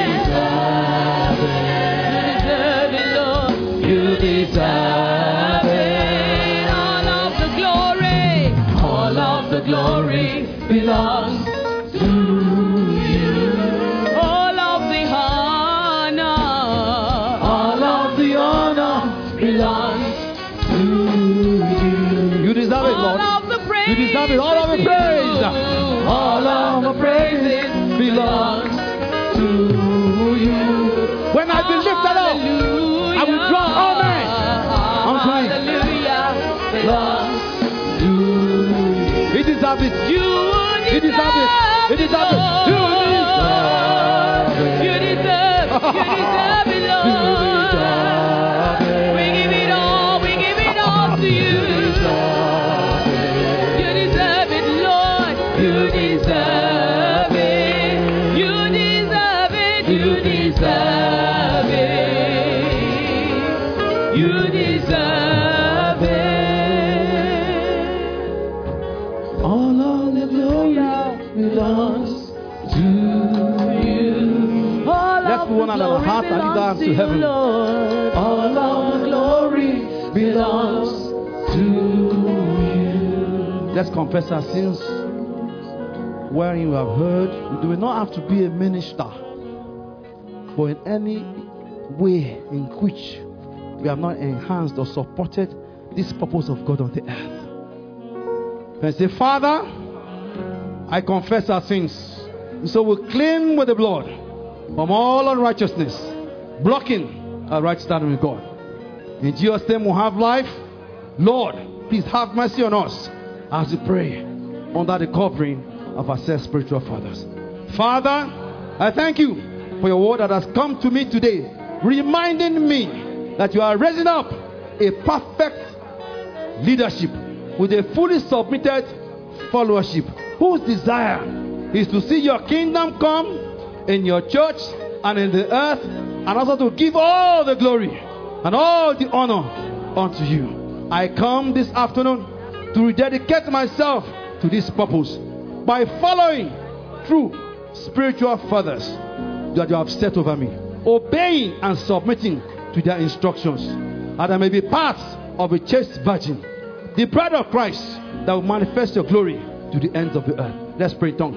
You deserve it. All of the glory. All of the glory belongs to you. All of the honor. All of the honor belongs to you. You deserve it, All Lord. of the praise. You deserve it. All of the praise. All of the praises belongs to you. When I be lifted up, I will draw all men unto me. Hallelujah. Belongs to you. He deserves it. He deserves it. He deserves it. You deserve it. You deserve it, Lord. We give it all to you. You deserve it, Lord. You deserve it. You deserve it. You deserve it. You deserve it. All of the glory belongs to you. Let's put one another heart and lead us to heaven. All of the glory belongs to you. Let's confess our sins. Wherein you have heard, you do not have to be a minister, but in any way in which we have not enhanced or supported this purpose of God on the earth. And say, Father, I confess our sins. So we clean with the blood from all unrighteousness, blocking our right standing with God. In Jesus' name we have life. Lord, please have mercy on us as we pray under the covering of our said spiritual fathers. Father, I thank you for your word that has come to me today, reminding me that you are raising up a perfect leadership with a fully submitted followership, whose desire is to see your kingdom come in your church and in the earth, and also to give all the glory and all the honor unto you. I come this afternoon to rededicate myself to this purpose by following through spiritual fathers that you have set over me, obeying and submitting to their instructions, that I may be part of a chaste virgin, the bride of Christ, that will manifest your glory to the ends of the earth. Let's pray in tongue.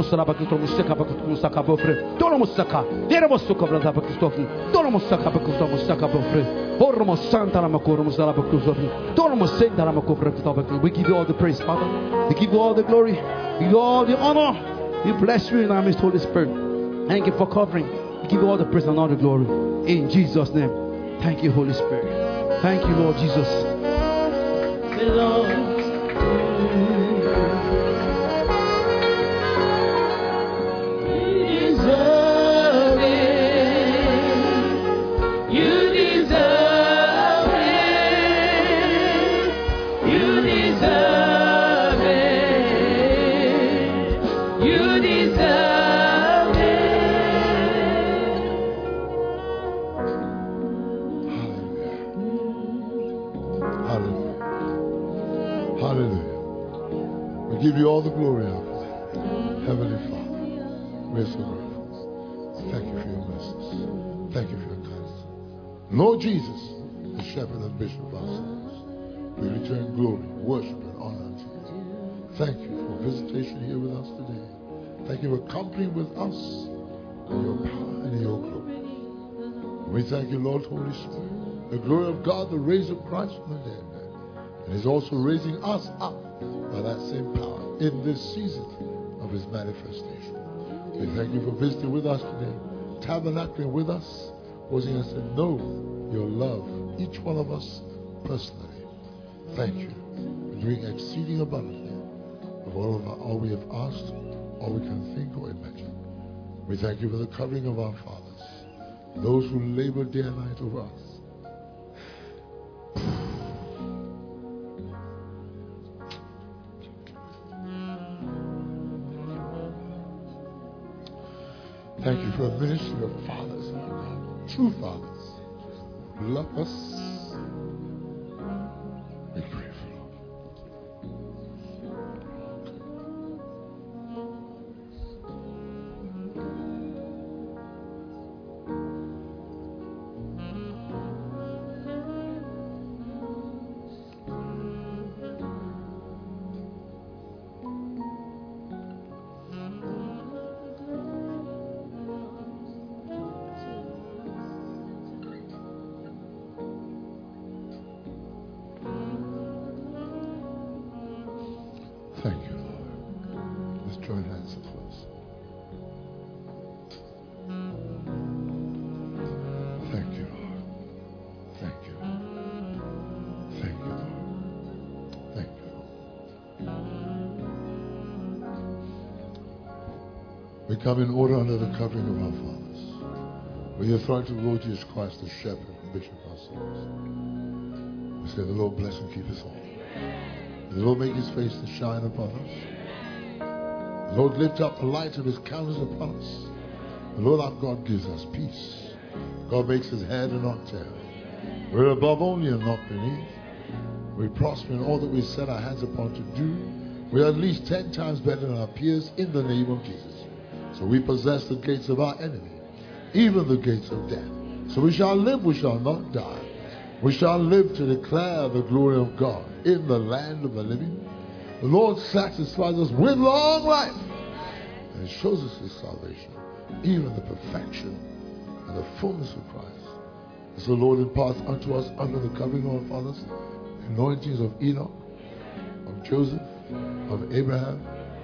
We give you all the praise, Father. We give you all the glory. We give you all the honor. We bless you in our midst, Holy Spirit. Thank you for covering. We give you all the praise and all the glory. In Jesus' name. Thank you, Holy Spirit. Thank you, Lord Jesus. Give you all the glory of it. Heavenly Father, we're so grateful. Thank you for your message. Thank you for your kindness. Lord Jesus, the shepherd and bishop of our souls, we return glory, worship, and honor unto you. Thank you for visitation here with us today. Thank you for accompanying with us in your power and in your glory. We thank you, Lord, Holy Spirit, the glory of God that raised up Christ from the dead, and is also raising us up by that same power in this season of his manifestation. We thank you for visiting with us today, tabernacling with us, causing us to know your love, each one of us personally. Thank you for doing exceeding abundantly of all we have asked, all we can think or imagine. We thank you for the covering of our fathers, those who labor day and night over us. Thank you for a ministry of fathers, my God, true fathers, who love us. We pray for you. Thank you, Lord. Let's join hands and close. Thank you, Lord. Thank you, Lord. Thank you, Lord. Thank you, Lord. We come in order under the covering of our fathers. With the authority of the Lord Jesus Christ, the shepherd and bishop of our souls. We say, the Lord bless and keep us all. The Lord make his face to shine upon us. The Lord lift up the light of his countenance upon us. The Lord our God gives us peace. God makes his head and not tail. We're above only and not beneath. We prosper in all that we set our hands upon to do. We are at least 10 times better than our peers in the name of Jesus. So we possess the gates of our enemy, even the gates of death. So we shall live, we shall not die. We shall live to declare the glory of God in the land of the living. The Lord satisfies us with long life and shows us his salvation, even the perfection and the fullness of Christ. As the Lord imparts unto us under the covering of our fathers, the anointings of Enoch, of Joseph, of Abraham,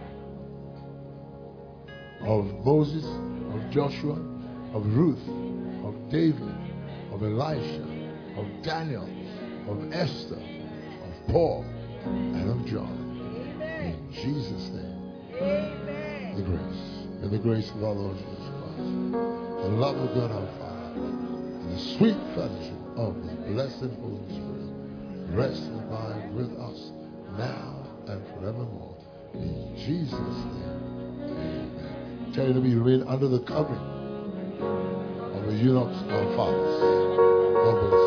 of Moses, of Joshua, of Ruth, of David, of Elisha, of Daniel, of Esther, of Paul, and of John. In Jesus' name. Amen. The grace of our Lord Jesus Christ, the love of God our Father, and the sweet fellowship of the blessed Holy Spirit rest and abide with us now and forevermore. In Jesus' name. Amen. Tell you to be remain under the covering of the eunuchs, our fathers. God bless.